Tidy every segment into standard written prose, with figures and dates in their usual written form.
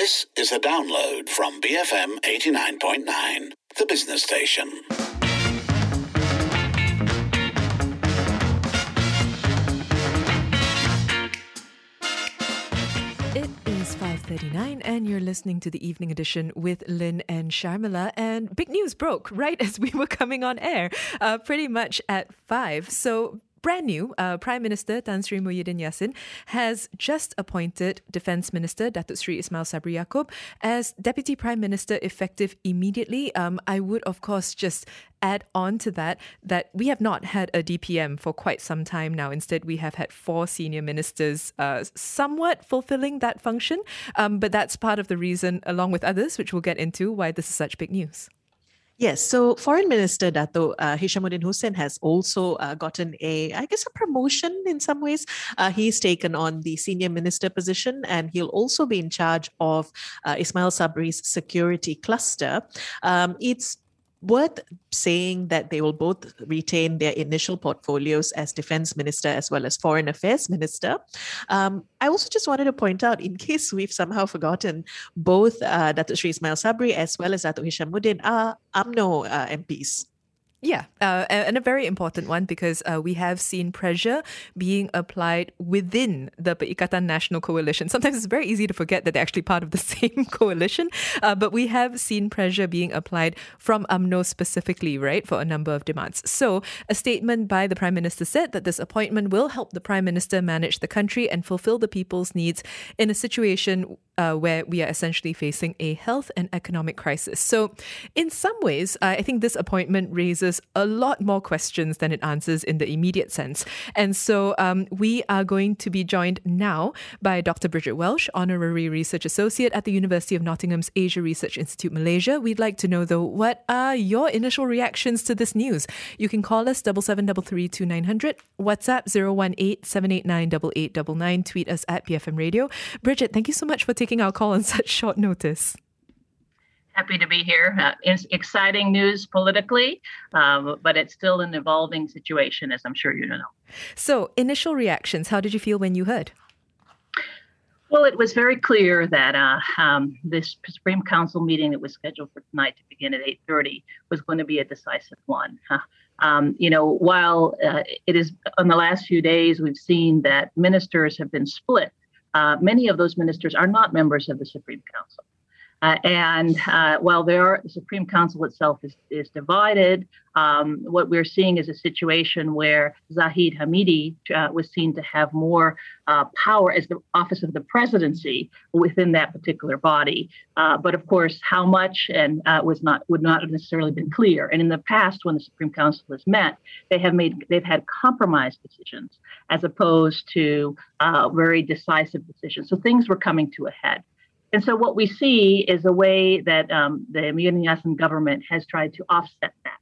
This is a download from BFM 89.9, the business station. It is 5:39 and you're listening to the evening edition with Lynn and Sharmila, and big news broke right as we were coming on air, pretty much at 5. So brand new, Prime Minister Tan Sri Muhyiddin Yassin has just appointed Defence Minister Datuk Sri Ismail Sabri Yaakob as Deputy Prime Minister effective immediately. I would, of course, just add on to that we have not had a DPM for quite some time now. Instead, we have had 4 senior ministers somewhat fulfilling that function. But that's part of the reason, along with others, which we'll get into, why this is such big news. Yes, so Foreign Minister Dato Hishamuddin Hussein has also gotten a promotion in some ways. He's taken on the senior minister position, and he'll also be in charge of Ismail Sabri's security cluster. It's worth saying that they will both retain their initial portfolios as Defence Minister as well as Foreign Affairs Minister. I also just wanted to point out, in case we've somehow forgotten, both Datuk Sri Ismail Sabri as well as Datuk Hishamuddin are UMNO MPs. Yeah, and a very important one, because we have seen pressure being applied within the Perikatan Nasional Coalition. Sometimes it's very easy to forget that they're actually part of the same coalition, but we have seen pressure being applied from UMNO specifically, right, for a number of demands. So a statement by the Prime Minister said that this appointment will help the Prime Minister manage the country and fulfill the people's needs in a situation where we are essentially facing a health and economic crisis. So in some ways, I think this appointment raises a lot more questions than it answers in the immediate sense. And so we are going to be joined now by Dr. Bridget Welsh, Honorary Research Associate at the University of Nottingham's Asia Research Institute, Malaysia. We'd like to know, though, what are your initial reactions to this news? You can call us 77332900, WhatsApp 018-789-8899, tweet us at BFM Radio. Bridget, thank you so much for taking our call on such short notice. Happy to be here. It's exciting news politically, but it's still an evolving situation, as I'm sure you know. So, initial reactions, how did you feel when you heard? Well, it was very clear that this Supreme Council meeting that was scheduled for tonight to begin at 8:30 was going to be a decisive one. While it is on the last few days, we've seen that ministers have been split. Many of those ministers are not members of the Supreme Council. While the Supreme Council itself is divided, what we're seeing is a situation where Zahid Hamidi was seen to have more power as the office of the presidency within that particular body. But of course, how much and would not have necessarily been clear. And in the past, when the Supreme Council has met, they've had compromise decisions as opposed to very decisive decisions. So things were coming to a head. And so what we see is a way that the Muhyiddin Yassin government has tried to offset that.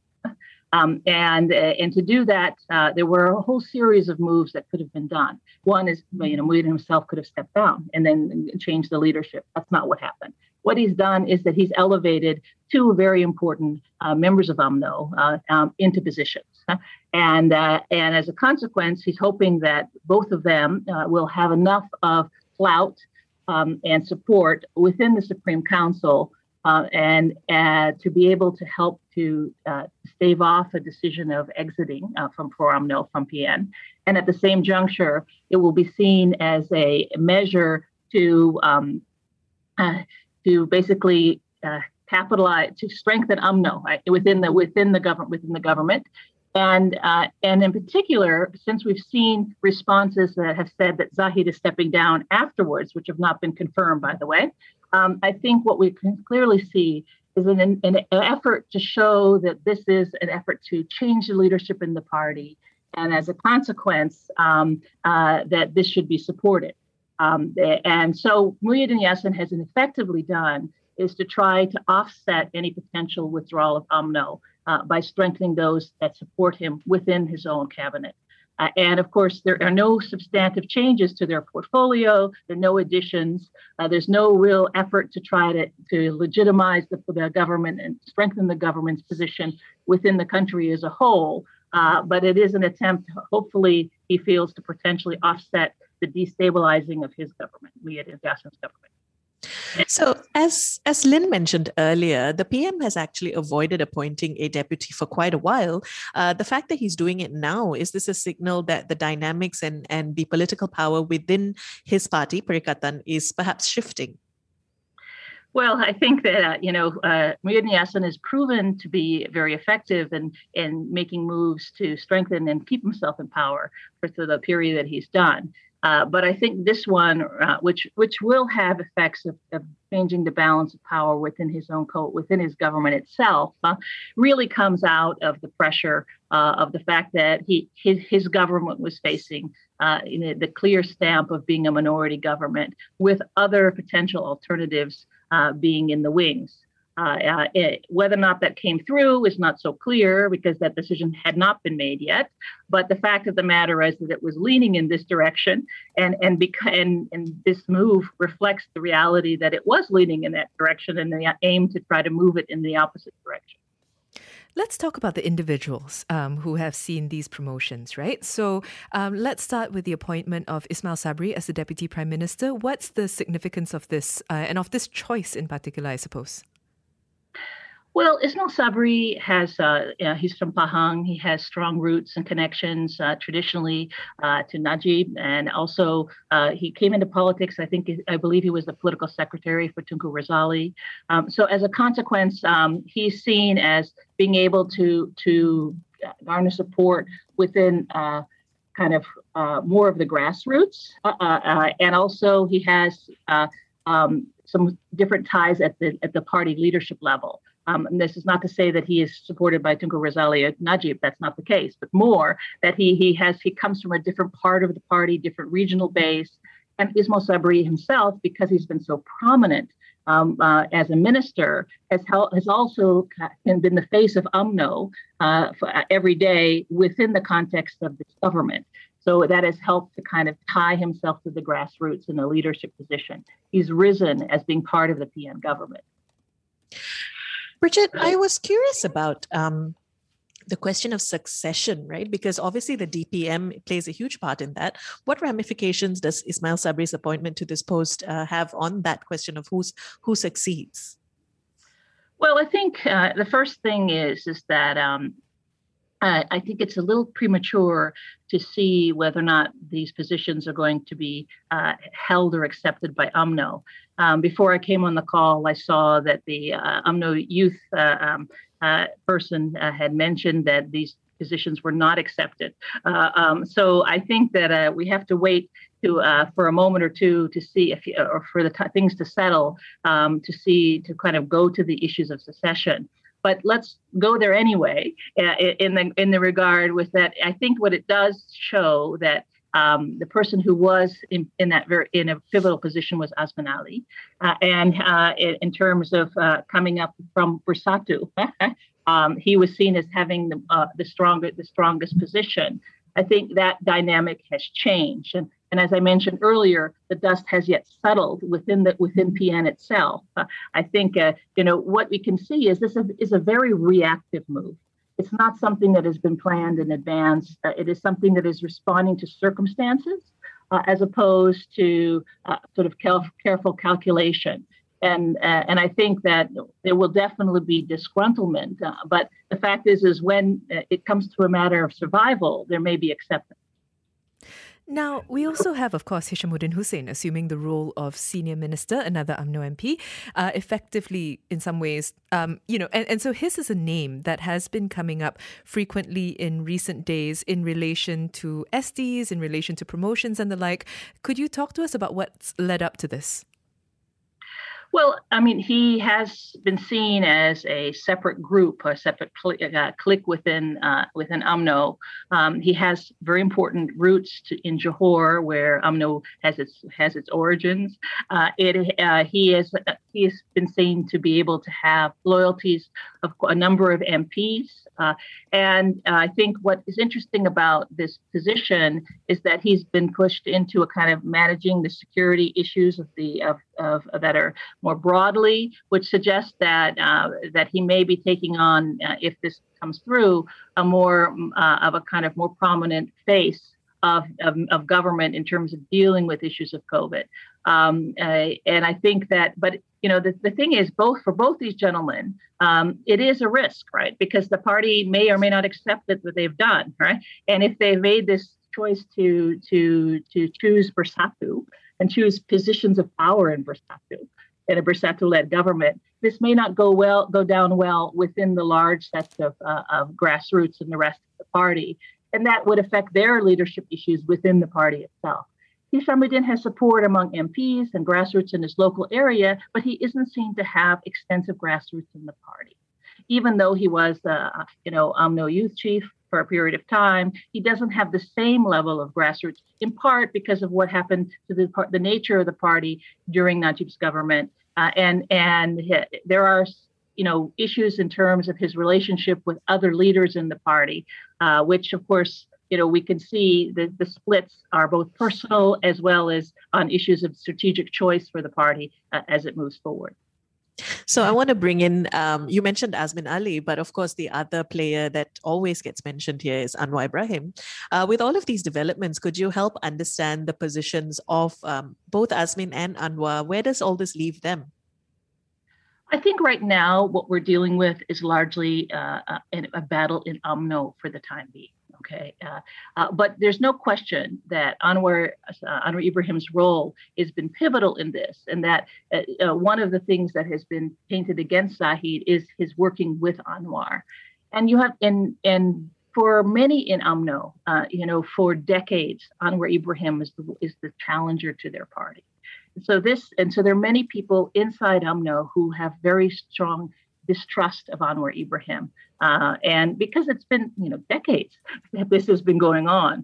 And to do that, there were a whole series of moves that could have been done. One is, Muhyiddin himself could have stepped down and then changed the leadership. That's not what happened. What he's done is that he's elevated 2 very important members of UMNO into positions. And as a consequence, he's hoping that both of them will have enough of clout and support within the Supreme Council and to be able to help to stave off a decision of exiting from UMNO from PN. And at the same juncture, it will be seen as a measure to basically capitalize, to strengthen UMNO within the government. And in particular, since we've seen responses that have said that Zahid is stepping down afterwards, which have not been confirmed, by the way, I think what we can clearly see is an effort to show that this is an effort to change the leadership in the party, and as a consequence, that this should be supported. And so Muhyiddin Yassin has effectively done is to try to offset any potential withdrawal of UMNO by strengthening those that support him within his own cabinet. And of course, there are no substantive changes to their portfolio. There are no additions. There's no real effort to try to legitimize the government and strengthen the government's position within the country as a whole. But it is an attempt, hopefully, he feels, to potentially offset the destabilizing of his government, Muhyiddin Yassin's government. So, as Lynn mentioned earlier, the PM has actually avoided appointing a deputy for quite a while. The fact that he's doing it now, is this a signal that the dynamics and the political power within his party, Perikatan, is perhaps shifting? Well, I think that, Muhyiddin Yassin has proven to be very effective in making moves to strengthen and keep himself in power for the period that he's done. But I think this one, which will have effects of changing the balance of power within his own within his government itself, really comes out of the pressure of the fact that his government was facing the clear stamp of being a minority government with other potential alternatives being in the wings. Whether or not that came through is not so clear because that decision had not been made yet. But the fact of the matter is that it was leaning in this direction, and this move reflects the reality that it was leaning in that direction and the aim to try to move it in the opposite direction. Let's talk about the individuals who have seen these promotions, right? So let's start with the appointment of Ismail Sabri as the Deputy Prime Minister. What's the significance of this and of this choice in particular, I suppose? Well, Ismail Sabri he's from Pahang. He has strong roots and connections traditionally to Najib. And also he came into politics, I believe he was the political secretary for Tunku Rizali. So as a consequence, he's seen as being able to garner support within more of the grassroots. And also he has some different ties at the party leadership level. And this is not to say that he is supported by Tunku Rizali or Najib. That's not the case, but more that he comes from a different part of the party, different regional base. And Ismail Sabri himself, because he's been so prominent as a minister, has also been the face of UMNO every day within the context of this government. So that has helped to kind of tie himself to the grassroots in a leadership position. He's risen as being part of the PN government. Bridget, I was curious about the question of succession, right? Because obviously the DPM plays a huge part in that. What ramifications does Ismail Sabri's appointment to this post have on that question of who succeeds? Well, I think the first thing is that I think it's a little premature to see whether or not these positions are going to be held or accepted by UMNO. Before I came on the call, I saw that the UMNO youth person had mentioned that these positions were not accepted. So I think that we have to wait for a moment or two to see or for things to settle, to kind of go to the issues of secession. But let's go there anyway. In the regard with that, I think what it does show that the person who was in a pivotal position was Azman Ali, and in terms of coming up from Bersatu, he was seen as having the strongest position. I think that dynamic has changed, and as I mentioned earlier, the dust has yet settled within PN itself. I think what we can see is this is a very reactive move. It's not something that has been planned in advance. It is something that is responding to circumstances as opposed to sort of careful calculation. And I think that there will definitely be disgruntlement. But the fact is when it comes to a matter of survival, there may be acceptance. Now, we also have, of course, Hishammuddin Hussein assuming the role of senior minister, another UMNO MP, effectively in some ways, and so his is a name that has been coming up frequently in recent days in relation to SDs, in relation to promotions and the like. Could you talk to us about what's led up to this? Well, I mean, he has been seen as a separate group, a separate clique within UMNO. He has very important roots in Johor, where UMNO has its origins. He has been seen to be able to have loyalties of a number of MPs. And I think what is interesting about this position is that he's been pushed into a kind of managing the security issues of that are more broadly, which suggests that he may be taking on, if this comes through, a more of a kind of more prominent face of government in terms of dealing with issues of COVID. And I think that, but the thing is, for both these gentlemen, it is a risk, right? Because the party may or may not accept it, what they've done, right? And if they've made this choice to choose Bersatu and choose positions of power in Bersatu, in a Bersatu-led government, this may not go down well within the large sets of grassroots and the rest of the party, and that would affect their leadership issues within the party itself. Hishammuddin has support among MPs and grassroots in his local area, but he isn't seen to have extensive grassroots in the party. Even though he was, UMNO youth chief for a period of time, he doesn't have the same level of grassroots, in part because of what happened to the nature of the party during Najib's government. And there are, issues in terms of his relationship with other leaders in the party, which, of course, we can see the splits are both personal as well as on issues of strategic choice for the party as it moves forward. So I want to bring in, you mentioned Azmin Ali, but of course the other player that always gets mentioned here is Anwar Ibrahim. With all of these developments, could you help understand the positions of both Azmin and Anwar? Where does all this leave them? I think right now what we're dealing with is largely a battle in UMNO for the time being. Okay, but there's no question that Anwar Ibrahim's role has been pivotal in this, and that one of the things that has been painted against Zahid is his working with Anwar, and you have and for many in UMNO, for decades, Anwar Ibrahim is the challenger to their party. So there are many people inside UMNO who have very strong distrust of Anwar Ibrahim. And because it's been, decades that this has been going on.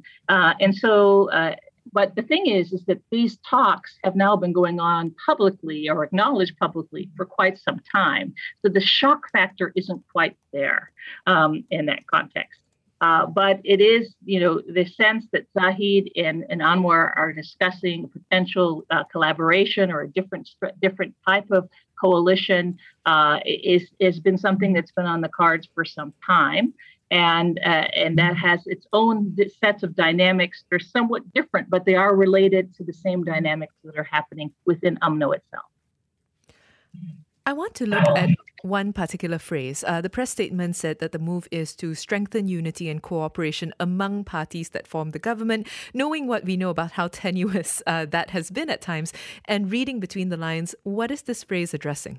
But the thing is that these talks have now been going on publicly or acknowledged publicly for quite some time. So the shock factor isn't quite there in that context. But it is, the sense that Zahid and Anwar are discussing potential collaboration or a different type of coalition has been something that's been on the cards for some time. And that has its own sets of dynamics. They're somewhat different, but they are related to the same dynamics that are happening within UMNO itself. I want to look at one particular phrase. The press statement said that the move is to strengthen unity and cooperation among parties that form the government, knowing what we know about how tenuous that has been at times, and reading between the lines, what is this phrase addressing?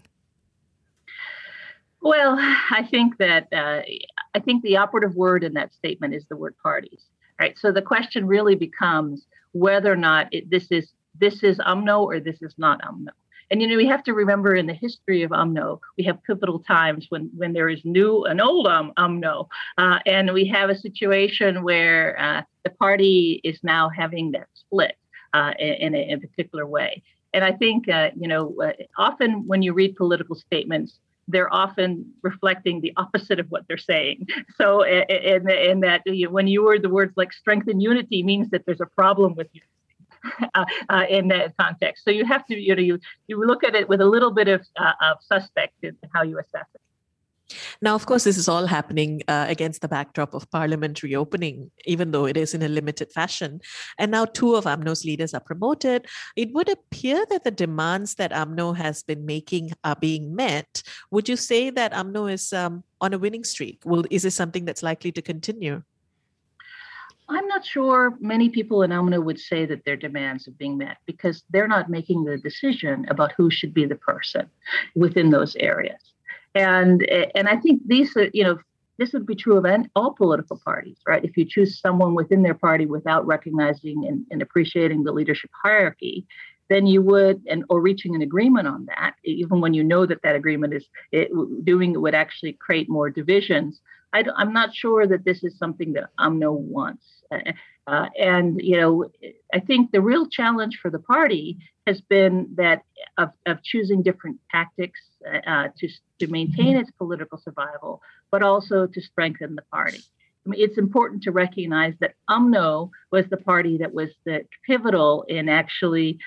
Well, I think the operative word in that statement is the word parties. Right. So the question really becomes whether or not this is UMNO or this is not UMNO. And, we have to remember in the history of UMNO, we have pivotal times when there is new and old UMNO. And we have a situation where the party is now having that split in a particular way. And I think, often when you read political statements, they're often reflecting the opposite of what they're saying. So in that when you word the words like strength and unity means that there's a problem with you. In that context. So you have to, you look at it with a little bit of suspect in how you assess it. Now, of course, this is all happening against the backdrop of Parliament reopening, even though it is in a limited fashion. And now 2 of UMNO's leaders are promoted. It would appear that the demands that UMNO has been making are being met. Would you say that UMNO is on a winning streak? Is this something that's likely to continue? I'm not sure many people in UMNO would say that their demands are being met because they're not making the decision about who should be the person within those areas. And I think this would be true of all political parties, right? If you choose someone within their party without recognizing and appreciating the leadership hierarchy, then you would, or reaching an agreement on that, even when you know that agreement would actually create more divisions. I'm not sure that this is something that UMNO wants. And I think the real challenge for the party has been that of choosing different tactics to maintain its political survival, but also to strengthen the party. I mean, it's important to recognize that UMNO was the party that was the pivotal in actually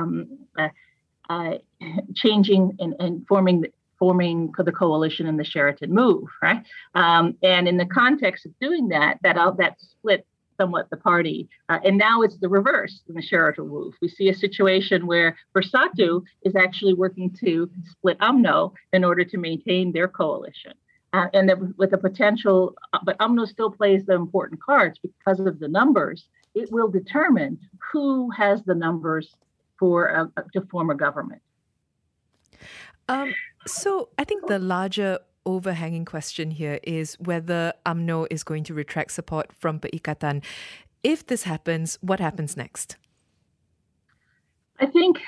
changing and forming the coalition in the Sheraton move, right? And in the context of doing that split somewhat the party. And now it's the reverse in the Sheraton move. We see a situation where Bersatu is actually working to split UMNO in order to maintain their coalition. With the potential, but UMNO still plays the important cards because of the numbers. It will determine who has the numbers to form a government. So I think the larger overhanging question here is whether UMNO is going to retract support from Perikatan. If this happens, what happens next? I think,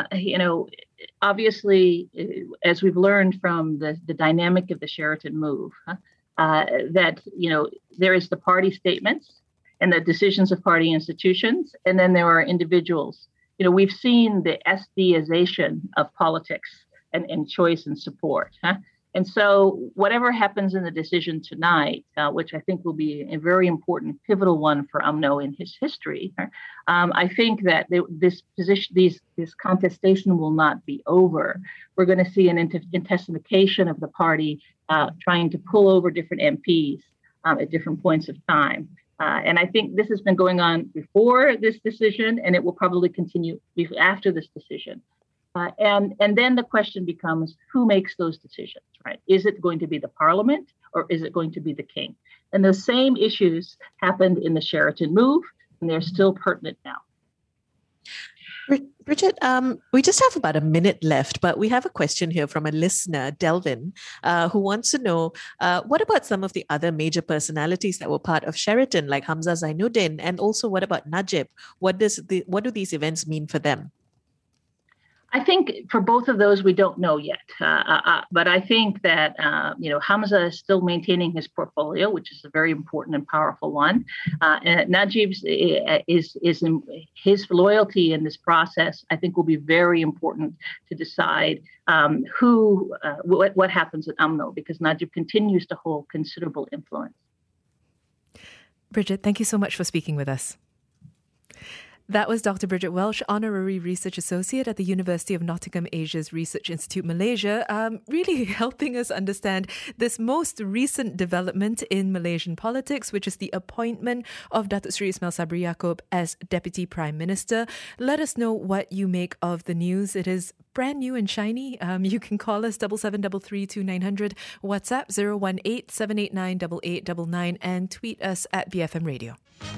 obviously, as we've learned from the dynamic of the Sheraton move, that, there is the party statements and the decisions of party institutions, and then there are individuals. We've seen the SDization of politics and choice and support. And so whatever happens in the decision tonight, which I think will be a very important, pivotal one for UMNO in his history, I think that this contestation will not be over. We're going to see an intensification of the party trying to pull over different MPs at different points of time. And I think this has been going on before this decision, and it will probably continue after this decision. And then the question becomes, who makes those decisions, right? Is it going to be the parliament or is it going to be the king? And the same issues happened in the Sheraton move, and they're still pertinent now. Bridget, we just have about a minute left, but we have a question here from a listener, Delvin, who wants to know, what about some of the other major personalities that were part of Sheraton, like Hamza Zainuddin? And also, what about Najib? What do these events mean for them? I think for both of those, we don't know yet. But I think that, Hamza is still maintaining his portfolio, which is a very important and powerful one. And Najib's is his loyalty in this process, I think, will be very important to decide what happens at UMNO, because Najib continues to hold considerable influence. Bridget, thank you so much for speaking with us. That was Dr. Bridget Welsh, Honorary Research Associate at the University of Nottingham Asia's Research Institute, Malaysia, really helping us understand this most recent development in Malaysian politics, which is the appointment of Datuk Seri Ismail Sabri Yaakob as Deputy Prime Minister. Let us know what you make of the news. It is brand new and shiny. You can call us 77332900, WhatsApp 018-789-8899, and tweet us at BFM Radio.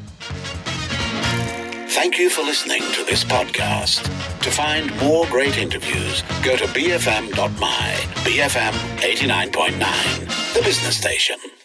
Thank you for listening to this podcast. To find more great interviews, go to bfm.my, BFM 89.9, the business station.